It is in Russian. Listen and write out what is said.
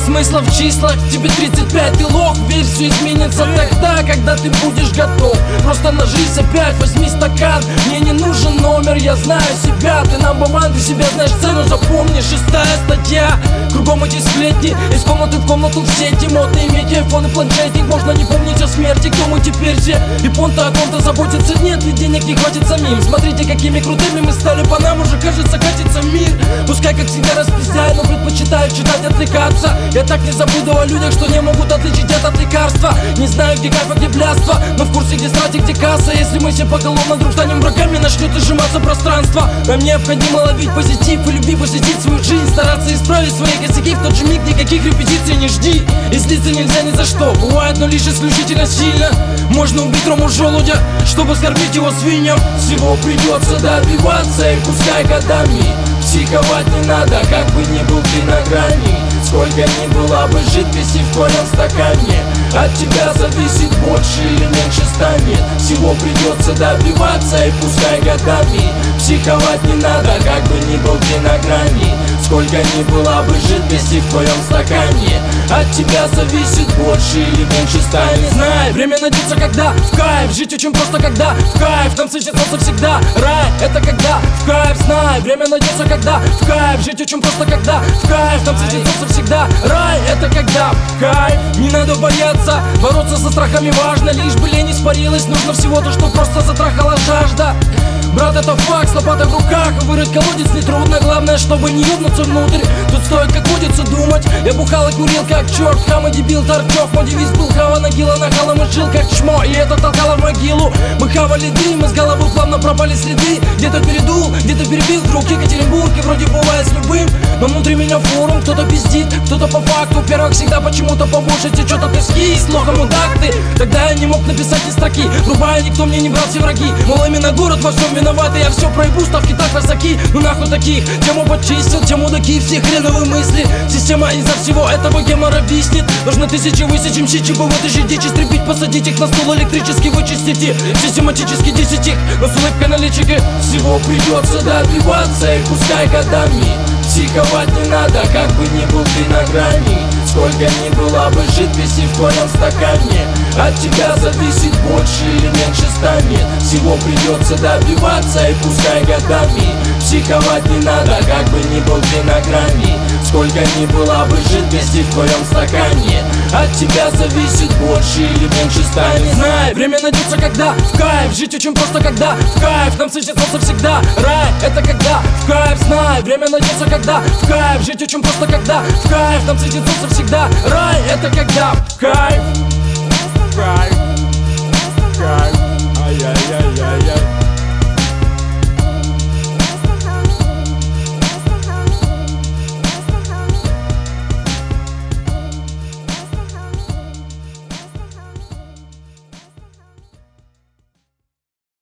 смысла в числах, тебе 35, ты лох. Верь, все изменится тогда, когда ты будешь готов. Просто на жизнь опять возьми стакан. Мне не нужен номер, я знаю себя. Ты number one, ты себя знаешь цену, запомни. 6-я статья, кругом эти сплетни. Из комнаты в комнату в сети, модные иметь айфон и планшетник. Можно не помнить о смерти, кто мы теперь все. И понта о ком-то заботиться нет, ведь денег не хватит самим. Смотрите, какими крутыми мы стали, по нам уже, кажется, катится мир. Пускай, как всегда, распиздяю, но предпочитаю читать, отвлекаться. Я так не забуду о людях, что не могут отличить это от лекарства. Не знаю, где кайф, а где блядство, но в курсе, где стратик, где касса. Если мы все поголовно вдруг станем врагами, начнет изжиматься пространство. Нам необходимо ловить позитив и любви, посетить свою жизнь, стараться исправить свои косяки. В тот же миг никаких репетиций не жди, и злиться нельзя ни за что. Бывает, но лишь исключительно сильно. Можно убить рому желудя, чтобы скормить его свиньям. Всего придется добиваться, и пускай годами. Психовать не надо, как бы ни был ты на грани. Сколько ни была бы жидкости в твоем стакане, от тебя зависит, больше или меньше станет. Всего придется добиваться, и пускай годами. Психовать не надо, как бы ни был ты на грани. Сколько ни была бы жидкости в твоем стакане, от тебя зависит, больше или меньше станет. Знай, время найдется, когда в кайф. Жить очень просто, когда в кайф. Там сыщет солнце всегда, рай, это когда в кайф. Знай, время найдется, когда в кайф. Жить очень просто, когда в кайф. Там сыщет солнце всегда, рай, это когда в кайф. Не надо бояться, бороться со страхами важно. Лишь бы лень испарилась, нужно всего-то, что просто затрахала жажда. Брат, это факт, с лопатой в руках. Вырыть колодец нетрудно, главное, чтобы не ёбнуться внутрь. Тут стоит, как водится, думать. Я бухал и курил, как черт, хам и дебил Торчев. Мой девиз был хава нагила, нахалом и жил, как чмо. И это толкало в могилу. Мы хавали дым, из головы плавно пропали следы. Где-то передул, где-то перебил, вдруг Екатеринбург. И вроде бывает с любым, но внутри меня форум. Кто-то пиздит, кто-то по факту. Первых всегда почему-то побольше течет от тоски. И слога мудак ты, тогда я не мог написать ни строки. Рубая, никто мне не брал, все враги. Мол, именно город во всем виноваты, я все проебу, ставки так высоки. Ну нахуй таких, тему почистил, тему такие, все хреновые мысли. Система из-за всего этого гемора виснет. Должны тысячи высечь МС, чтобы в этой же дичи стребить, посадить их на стол электрически, вычистить их, систематически 10 их, но с улыбкой на личике. Всего придется добиваться, и пускай годами. Психовать не надо, как бы ни был ты на грани. Сколько ни была бы жидкости в твоем стакане, от тебя зависит, больше или меньше станет. Всего придется добиваться, и пускай годами. Психовать не надо, как бы ни был ты на грани. Сколько ни была бы жидкости в твоем стакане, от тебя зависит, больше или меньше станет. Знай, время найдется, когда в кайф. Жить очень просто, когда в кайф. Там сыщет солнце всегда, рай, это когда в кайф. Знай, время найдется, когда в кайф. Жить очень просто, когда в кайф. Там сыщет солнце всегда, рай, это когда в кайф.